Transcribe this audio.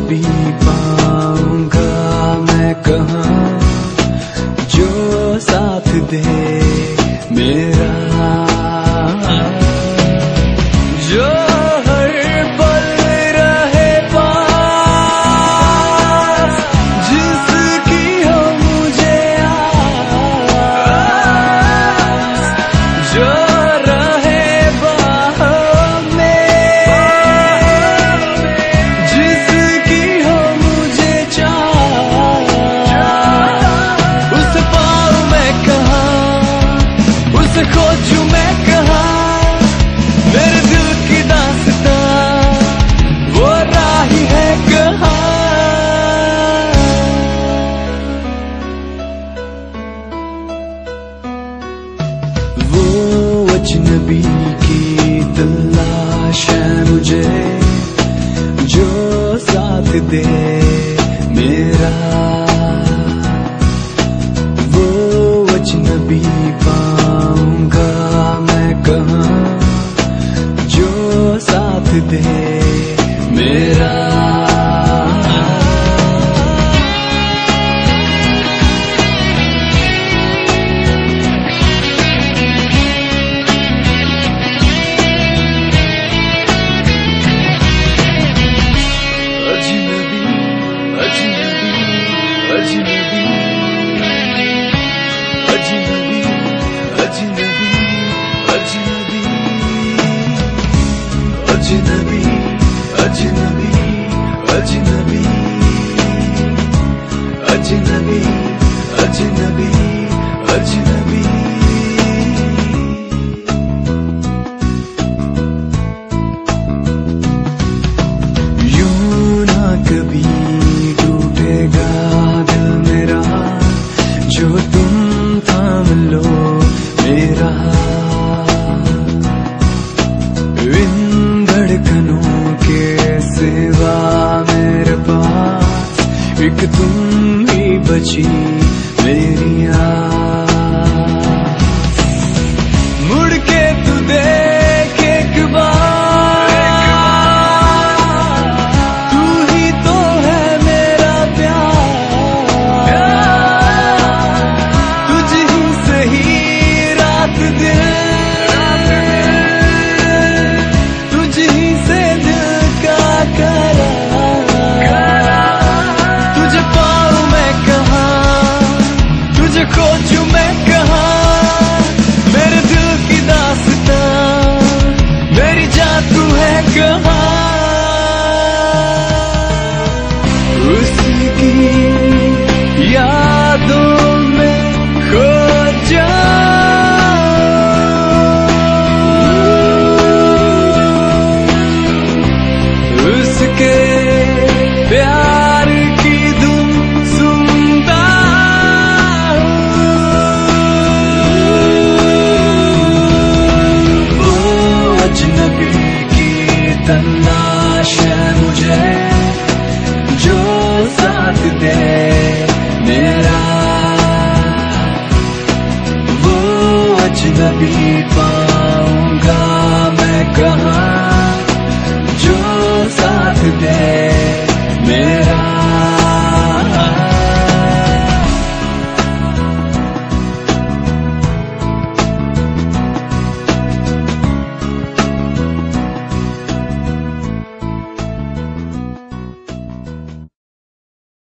अजनबी पाऊंगा मैं कहाँ जो साथ दे मेरा, जो हर पल रहे पास, जिसकी हो मुझे आस, जो रहे बाहों में, जिसकी हो मुझे चाह। उसे पाऊं मैं कहाँ, उसे खोजूं मैं कहाँ, मेरे दिल की दास्तां वो राही है कहाँ। वो अजनबी की तलाश है मुझे जो साथ दे मेरा, वो अजनबी पाऊंगा मैं कहाँ जो साथ दे मेरा। अजनबी अजनबी अजनबी अजनबी अजनबी अजनबी अजनबी अजनबी अजनबी अजनबी अजनबी अजनबी। यूं ना कभी टूटेगा दिल मेरा जो तुम थाम लो मेरा, इन धड़कनों के सिवा मेरे पास एक तुम ही बची मेरी आस। मुड़ के तू देख एक बार, तू ही तो है मेरा प्यार, तुझ ही से ही रात दिन, तुझ ही से दिल का करार। तुझे पाऊं मैं कहाँ, तुझे खोजूं मैं कहाँ, मेरे दिल की दास्तां मेरी जादू है कहाँ। उसकी यादों में खो जाऊं, उसके प्यार की धुन सुनता हूँ। वो अजनबी की तलाश है मुझे जो साथ दे मेरा, वो अजनबी